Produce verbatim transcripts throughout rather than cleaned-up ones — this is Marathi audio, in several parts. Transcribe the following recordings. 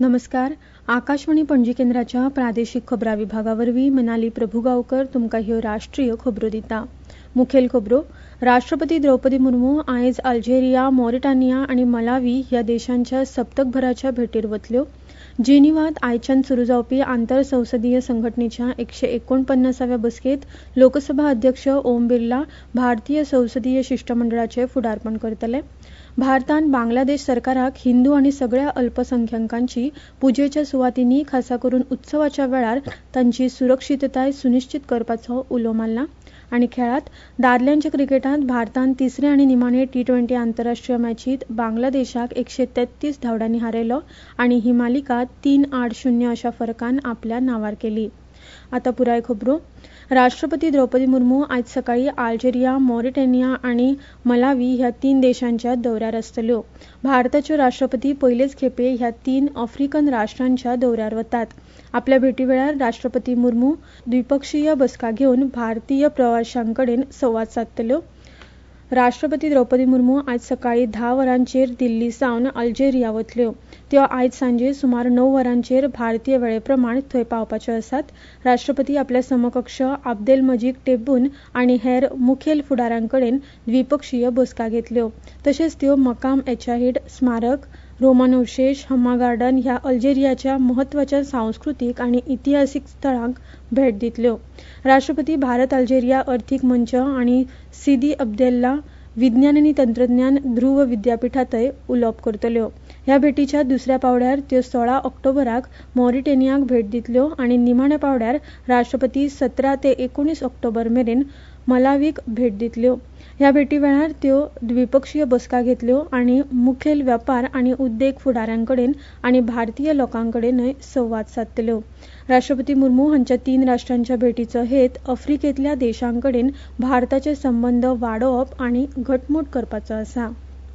नमस्कार. आकाशवाणी पणजी केंद्राच्या प्रादेशीक खबरां विभागावरवीं मनाली प्रभुगांवकर तुमकां ह्यो राष्ट्रीय खबरो दिता. मुखेल खबरो. राष्ट्रपती द्रौपदी मुर्मू आयज अल्जेरिया, मॉरिटानिया आनी मलावी ह्या देशांच्या सप्तकभराच्या भेटीर वतल्यो. जिनिव्हांत आयच्यान सुरू जावपी आंतर संसदीय संघटनेच्या एकशे एकोणपन्नासाव्या बसकेत लोकसभा अध्यक्ष ओम बिर्ला भारतीय संसदीय शिष्टमंडळाचें फुडारपण करतले. भारतान बांगलादेश सरकाराक हिंदू आनी सगळ्या अल्पसंख्यांकांची पुजेच्या सुवातींनी खासा करून उत्सवाच्या वेळार तांची सुरक्षीतताय सुनिश्चित करपाचो उलो मारला. आनी खेळांत दादल्यांच्या क्रिकेटांत भारतान तिसरे आनी निमाणे टी ट्वेंटी आंतरराष्ट्रीय मॅचींत बांगलादेशाक एकशे तेत्तीस धांवड्यांनी हारयलो आनी ही मालिका तीन आड शून्य अशा फरकान आपल्या नांवार केली. आतां पुराय खबरो. राष्ट्रपती द्रौपदी मुर्मू आयज सकाळी अल्जेरिया, मॉरिटानिया आनी मलावी ह्या तीन देशांच्या दौऱ्यार आसतल्यो. भारताच्यो राष्ट्रपती पयलेच खेपे ह्या तीन आफ्रिकन राष्ट्रांच्या दौऱ्यार वतात. आपल्या भेटी वेळार राष्ट्रपती मुर्मू द्विपक्षीय बसका घेवन भारतीय प्रवाशांकडेन संवाद सादतल्यो. राष्ट्रपती द्रौपदी मुर्मू आयज सकाळी धा वरांचेर दिल्ली सावन अल्जेरिया वतल्यो. त्यो आयज सांजे सुमार णव वरांचेर भारतीय वेळेप्रमाण थंय पावपाच्यो आसात. राष्ट्रपती आपल्या समकक्ष अब्देलमजीद टेब्बून आनी हेर मुखेल फुडाऱ्यांकडेन द्विपक्षीय बसका घेतल्यो. तशेंच त्यो मकाम एचाहीड स्मारक, रोमन अवशेष, हम्मा गार्डन ह्या अल्जेरियाच्या म्हत्वाच्या सांस्कृतीक आनी इतिहासीक स्थळांक भेट दितल्यो. राष्ट्रपती भारत अल्जेरिया अर्थीक मंच आनी सिदी अब्देल्ला विज्ञान आनी तंत्रज्ञान ध्रुव विद्यापिठांतय उलोवप करतल्यो. ह्या भेटीच्या दुसऱ्या पावड्यार त्यो सोळा ऑक्टोबराक मॉरिटानियाक भेट दितल्यो आनी निमाण्या पावड्यार राष्ट्रपती सतरा ते एकोणीस ऑक्टोबर मेरेन मलावीक भेट दितल्यो. ह्या भेटी वेळार त्यो द्विपक्षीय बसका घेतल्यो आनी मुखेल वेपार आनी उद्देग फुडाऱ्यांकडेन आनी भारतीय लोकांकडेनय संवाद सादतल्यो. राष्ट्रपती मुर्मू हांच्या तीन राष्ट्रांच्या भेटीचो हेत आफ्रिकेंतल्या देशांकडेन भारताचे संबंद वाडोवप आनी घटमूट करपाचो आसा.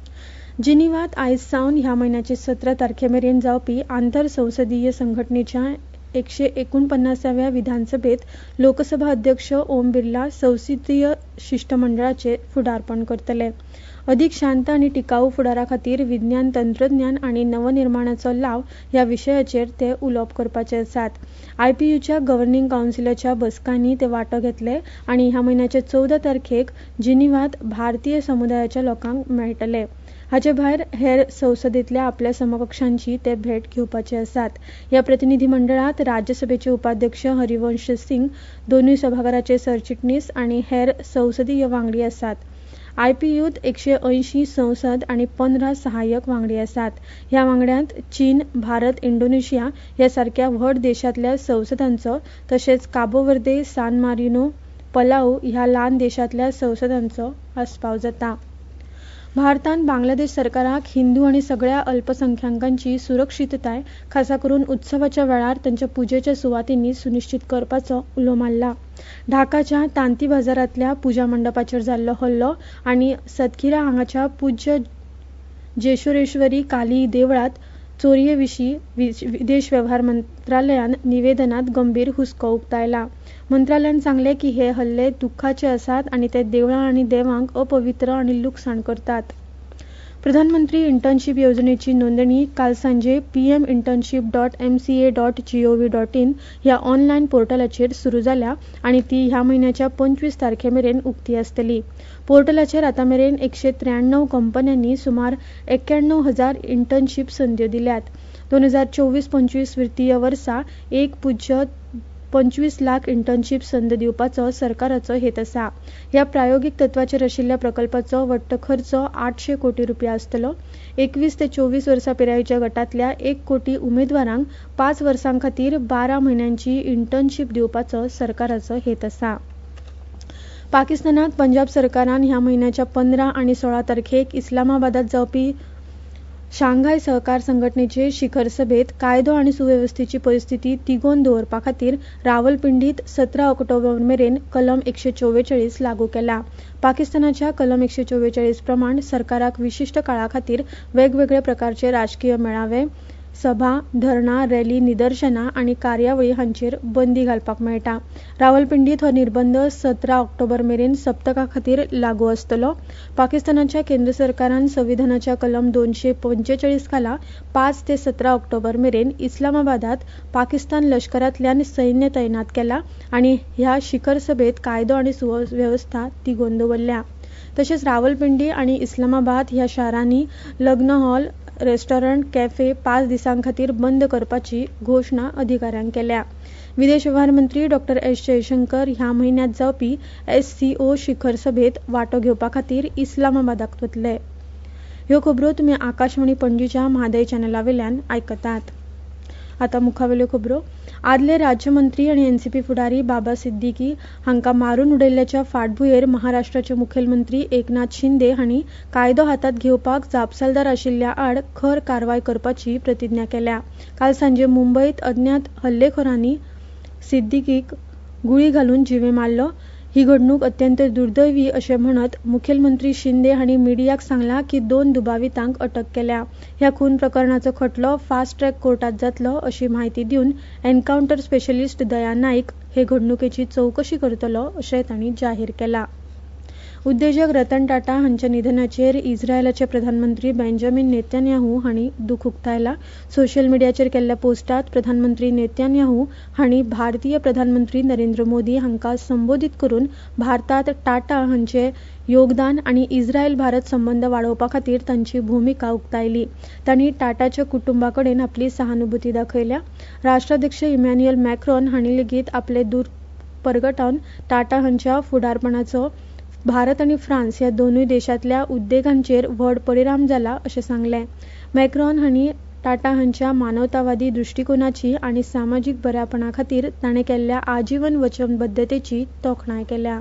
जिनिव्हांत आयज सावन ह्या म्हयन्याचे सतरा तारखेमेरेन जावपी आंतर संसदीय संघटनेच्या एकशे एकोणपन्नासाव्या विधानसभेत लोकसभा अध्यक्ष ओम बिर्ला संसदीय शिष्टमंडळाचे फुडारपण करतले. अदीक शांत आनी टिकाऊ फुडारा खातीर विज्ञान, तंत्रज्ञान आनी नवनिर्माणाचो लाव ह्या विशयाचेर ते उलोवप करपाचे आसात. आयपीयूच्या गव्हर्निंग कावन्सिलाच्या बसकांनी ते वांटो घेतले आनी ह्या म्हयन्याचे चवदा तारखेक जिनिव्हांत भारतीय समुदायाच्या लोकांक मेळटले. हाचे भायर हेर संसदेंतल्या आपल्या समकक्षांची ते भेट घेवपाचे आसात. ह्या प्रतिनिधी मंडळांत राज्यसभेचे उपाध्यक्ष हरिवंश सिंग, दोनूय सभाघराचे सरचिटणीस आनी हेर संसदीय वांगडी आसात. आयपीयूत एकशे ऐंशी संसद आनी पंदरा सहाय्यक वांगडी आसात. ह्या वांगड्यांत चीन, भारत, इंडोनेशिया ह्या सारक्या व्हड देशांतल्या संसदांचो तशेंच काबो वर्दे, सान मारिनो, पलाऊ ह्या ल्हान देशांतल्या संसदांचो आस्पाव जाता. भारतान बांगलादेश सरकाराक हिंदू आनी सगळ्या अल्पसंख्यांकांची सुरक्षीतताय खासा करून उत्सवाच्या वेळार तांच्या पुजेच्या सुवातींनी सुनिश्चित करपाचो उलो मारला. ढाकाच्या तांती बाजारांतल्या पुजा मंडपाचेर जाल्लो हल्लो आनी सतखीरा हांगाच्या पूज्य जेशोरेश्वरी काली देवळांत चोरये विशीं विदेश वेव्हार मंत्रालयान निवेदनांत गंभीर हुस्को उक्तायला. मंत्रालयान सांगलें की हे हल्ले दुख्खाचे आसात आनी ते देवळां आनी देवांक अपवित्र आनी लुकसाण करतात. प्रधानमंत्री इंटर्नशीप येवजणेची नोंदणी काल सांजे PM internship dot MCA dot gov dot in ह्या ऑनलायन पोर्टलाचेर सुरू जाल्या आनी ती ह्या म्हयन्याच्या पंचवीस तारखेमेरेन उक्ती आसतली. पोर्टलाचेर आतांमेरेन एकशे त्र्याण्णव कंपन्यांनी सुमार एक्याण्णव हजार इंटर्नशीप संद्यो दिल्यात. दोन हजार चोवीस पंचवीस वित्तीय वर्सा एक पुज्य पंचवीस लाख इंटर्नशीप संद दिवपाचो सरकाराचो हेत आसा. ह्या प्रायोगीक तत्वाचेर आशिल्ल्या प्रकल्पाचो वट्ट खर्च आठशे कोटी रुपया आसतलो. एकवीस ते चोवीस वर्सां पिरायेच्या गटांतल्या एक कोटी उमेदवारांक पाच वर्सां खातीर बारा म्हयन्यांची इंटर्नशीप दिवपाचो सरकाराचो हेत आसा. पाकिस्तानात पंजाब सरकारान ह्या म्हयन्याच्या पंदरा आनी सोळा तारखेक इस्लामाबादात जावपी शांघाय सहकार संघटनेचे शिखर सभेत कायदो आनी सुवेवस्थेची परिस्थिती तिगोवन दवरपा खातीर रावलपिंडीत सतरा ऑक्टोबर मेरेन कलम एकशे चोवेचाळीस लागू केला. पाकिस्तानाच्या कलम एकशे चोवेचाळीस प्रमाण सरकाराक विशिष्ट काळा खातीर वेगवेगळे प्रकारचे राजकीय मेळावे, सभा, धरणा, रॅली, निदर्शनां आनी कार्यावळी हांचेर बंदी घालपाक मेळटा. रावलपिंडीत हो निर्बंध सतरा ऑक्टोबर मेरेन सप्तका खातीर लागू आसतलो. पाकिस्तानाच्या केंद्र सरकारान संविधानाच्या कलम दोनशे पंचेचाळीस खाला पाच ते सतरा ऑक्टोबर मेरेन इस्लामाबादात पाकिस्तान लष्करांतल्यान सैन्य तैनात केला आनी ह्या शिखर सभेत कायदो आनी सुवेवस्था तिगोवन दवरल्या. तशेंच रावलपिंडी आनी इस्लामाबाद ह्या शारांनी लग्न हॉल, रेस्टॉरंट, कॅफे पाच दिसां खातीर बंद करपाची घोषणा अधिकाऱ्यांक केल्या. विदेश वेव्हार मंत्री डॉ एस जयशंकर ह्या म्हयन्यांत जावपी एस सी ओ शिखर सभेत वांटो घेवपा खातीर इस्लामाबादाक वतले. ह्यो खबरो तुमी आकाशवाणी पणजीच्या म्हादय चॅनलावेल्यान आयकतात. आतां मुखावेल्यो खबरो. आदले राज्यमंत्री आनी एनसीपी फुडारी बाबा सिद्दीकी हांकां मारून उडयल्ल्याच्या फाटभुंयेर महाराष्ट्राचे मुखेलमंत्री एकनाथ शिंदे हांणी कायदो हातांत घेवपाक जापसालदार आशिल्ल्या आड खर कारवाय करपाची प्रतिज्ञा केल्या. काल सांजे मुंबयत अज्ञात हल्लेखोरांनी सिद्दीकीक गुळी घालून जिवे मारलो. ही घडणूक अत्यंत दुर्दैवी अशें म्हणत मुखेलमंत्री शिंदे हांणी मिडियाक सांगलां की दोन दुबावितांक अटक केल्या. ह्या खून प्रकरणाचो खटलो फास्ट ट्रॅक कोर्टात जातलो अशी म्हायती दिवन एन्काउंटर स्पेशलिस्ट दया नाईक हे घडणुकेची चवकशी करतलो अशें तांणी जाहीर केलां. उद्देजक रतन टाटा हांच्या निधनाचेर इस्रायलाचे प्रधानमंत्री बेंजामिन नेतन्याहू हांणी दुख उक्तायलां. सोशल मिडियाचेर केल्ल्या पोस्टात प्रधानमंत्री नेतन्याहू हांणी भारतीय प्रधानमंत्री नरेंद्र मोदी हांकां संबोधीत करून भारतात टाटा हांचें योगदान आनी इस्रायल भारत संबंद वाडोवपा खातीर तांची भुमिका उक्तायली. तांणी टाटाच्या कुटुंबा कडेन आपली सहानुभूती दाखयल्या. राष्ट्राध्यक्ष इमॅन्युएल मॅक्रोन हांणी लेगीत आपले दूख परगटावन टाटा हांच्या फुडारपणाचो भारत आनी फ्रांस ह्या दोनूय देशांतल्या उद्देगांचेर व्हड परिणाम जाला अशें सांगलें. मॅक्रोन हांणी टाटा हांच्या मानवतावादी दृश्टिकोनाची आनी सामाजीक बऱ्यापणा खातीर ताणें केल्ल्या आजीवन वचनबद्धतेची तोखणाय केल्या.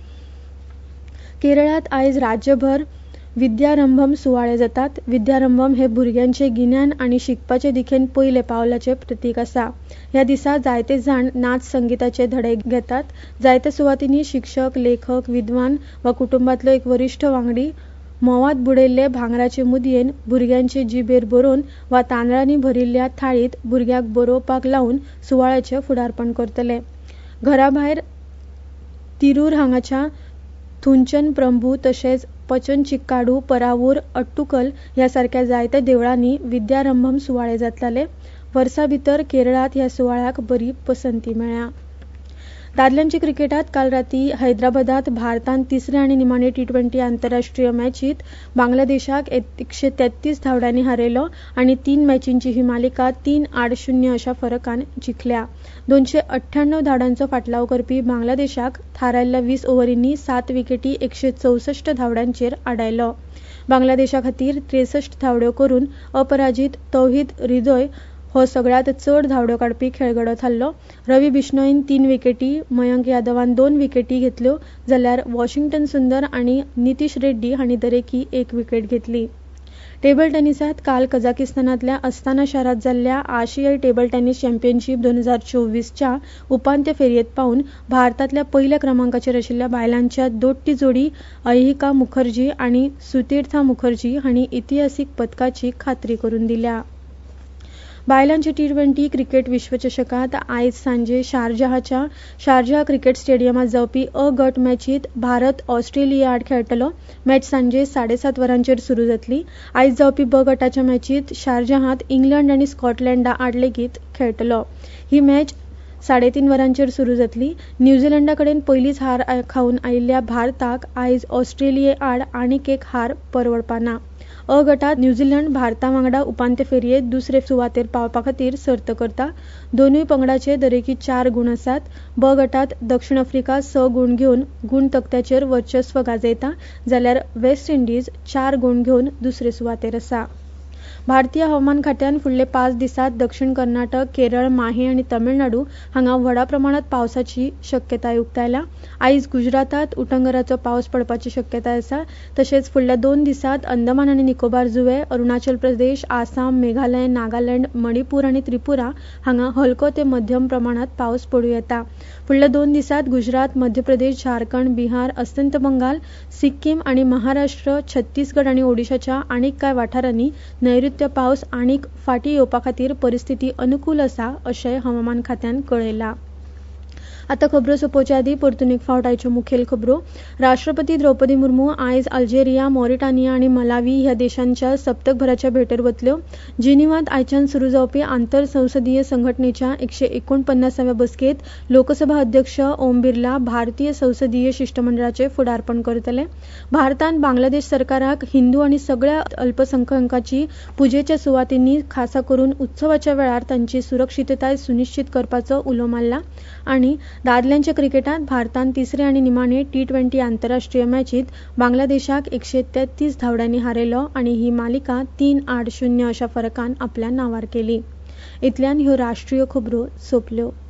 केरळांत आयज राज्यभर विद्यारंभम सुवाळे जातात. विद्यारंभम हे भुरग्यांचे गिन्यान आनी शिकपाचे दिखेन पयले पावलाचें प्रतीक आसा. ह्या दिसा जायते जाण नाच संगिताचे धडे घेतात. जायत्या सुवातींनी शिक्षक, लेखक, विद्वान वा कुटुंबांतलो एक वरिश्ठ वांगडी मोवात बुडयल्ले भांगराचे मुदयेन भुरग्यांचे जिबेर बरोवन वा तांदळांनी भरिल्ल्या थाळीत भुरग्याक बरोवपाक लावन सुवाळ्याचें फुडारपण करतले. घरा भायर तिरूर हांगाच्या थुंचन प्रभू तशेंच पचनचिक्काडू, परावूर, अट्टुकल ह्या सारक्या जायत्या देवळांनी विद्यारंभम सुवाळे जातले. वर्सा भितर केरळांत ह्या सुवाळ्याक बरी पसंती मेळ्ळ्या. दादल्यांच्या क्रिकेटांत काल रातीं हैदराबादात भारतान तिसरे आनी निमाणे टी ट्वेंटी आंतरराष्ट्रीय मॅचींत बांगलादेशाक एकशे तेत्तीस धांवड्यांनी हारयलो आनी तीन मॅचींची ही मालिका तीन आड शून्य अशा फरकान जिखल्या. दोनशे अठ्ठ्याण्णव धांवड्यांचो फाटलाव करपी बांगलादेशाक थारायल्ल्या वीस ओव्हरींनी सात विकेटी एकशे चौसष्ट धांवड्यांचेर आडायलो. बांगलादेशा खातीर त्रेसष्ट धांवड्यो करून अपराजीत तौहीद हृदय हो सगळ्यांत चड धांवड्यो काडपी खेळगडो थारलो. रवी बिश्नोईन तीन विकेटी, मयंक यादवान दोन विकेटी घेतल्यो जाल्यार वॉशिंग्टन सुंदर आनी नितीश रेड्डी हांणी दरेकी एक विकेट घेतली. टेबल टेनिसांत काल कझाकिस्तानांतल्या अस्ताना शारांत जाल्ल्या आशियाई टेबल टेनिस चॅम्पियनशीप दोन हजार चोवीसच्या उपांत्य फेरयेत पावून भारतांतल्या पयल्या क्रमांकाचेर आशिल्ल्या बायलांच्या दोट्टी जोडी अयहिका मुखर्जी आनी सुतीर्था मुखर्जी हांणी इतिहासीक पदकाची खात्री करून दिल्या. बायलांचे टी ट्वेंटी क्रिकेट विश्वचषकांत आयज सांजे शारजाहाच्या शारजाह क्रिकेट स्टेडियमांत जावपी अ गट मॅचींत भारत ऑस्ट्रेलिया आड खेळटलो. मॅच सांजे साडेसात वरांचेर सुरू जातली. आयज जावपी ब गटाच्या मॅचींत शारजाहांत इंग्लंड आनी स्कॉटलंडा आड लेगीत खेळटलो. ही मॅच साडेतीन वरांचेर सुरू जातली. न्यूझीलंडा कडेन पयलींच हार खावन आयिल्ल्या भारताक आयज ऑस्ट्रेलिये आड आनीक एक हार परवडपाना. अ गटात न्यूझीलंड भारता वांगडा उपांत्य फेरयेत दुसरे सुवातेर पावपा खातीर सर्त करता. दोनूय पंगडाचे दरेकी चार गुण आसात. ब गटात दक्षिण आफ्रिका स गुण घेवन गुण तक्त्याचेर वर्चस्व गाजयता जाल्यार वेस्ट इंडीज चार गुण घेवन दुसरे सुवातेर आसा. भारतीय हवामान खात्यान फुडले पाच दिसांत दक्षिण कर्नाटक, केरळ, माहे आनी तमिळनाडू हांगा व्हडा प्रमाणात पावसाची शक्यताय उक्तायल्या. आयज गुजरातात उटंगराचो पावस पडपाची शक्यताय आसा. तशेंच फुडल्या दोन दिसांत अंदमान आनी निकोबार जुंवे, अरुणाचल प्रदेश, आसाम, मेघालय, नागालँड, मणिपूर आनी त्रिपुरा हांगा हलको ते मध्यम प्रमाणात पावस पडूं येता. फुडल्या दोन दिसांत गुजरात, मध्य प्रदेश, झारखंड, बिहार, अस्तंत बंगाल, सिक्कीम आनी महाराष्ट्र, छत्तीसगड आनी ओडिशाच्या आनीक कांय वाठारांनी नैऋत्य नैऋत्य पावस आनीक फाटीं येवपा खातीर परिस्थिती अनुकूल आसा अशें हवामान खात्यान कळयलां. आतां खबरो सोंपोवचे आदीं परतून एक फावट आयच्यो मुखेल खबरो. राष्ट्रपती द्रौपदी मुर्मू आयज अल्जेरिया, मॉरिटानिया आनी मलावी ह्या देशांच्या सप्तकभराच्या भेटेर वतल्यो. जिनिव्हांत आयच्यान सुरू जावपी आंतर संसदीय संघटनेच्या एकशे एकोणपन्नासाव्या बसकेंत लोकसभा अध्यक्ष ओम बिर्ला भारतीय संसदीय शिष्टमंडळाचें फुडारपण करतले. भारतान बांगलादेश सरकाराक हिंदू आनी सगळ्या अल्पसंख्यांकांची पुजेच्या सुवातींनी खासा करून उत्सवाच्या वेळार तांची सुरक्षीतताय सुनिश्चित करपाचो उलो मारला. आनी दादल्यांच्या क्रिकेटांत भारतान तिसरे आनी निमाणे टी ट्वेंटी आंतरराष्ट्रीय मॅचींत बांगलादेशाक एकशे तेत्तीस धांवड्यांनी हारयलो आनी ही मालिका तीन आड शुन्य अशा फरकान आपल्या नांवार केली. इतल्यान ह्यो राष्ट्रीय खबरो सोंपल्यो.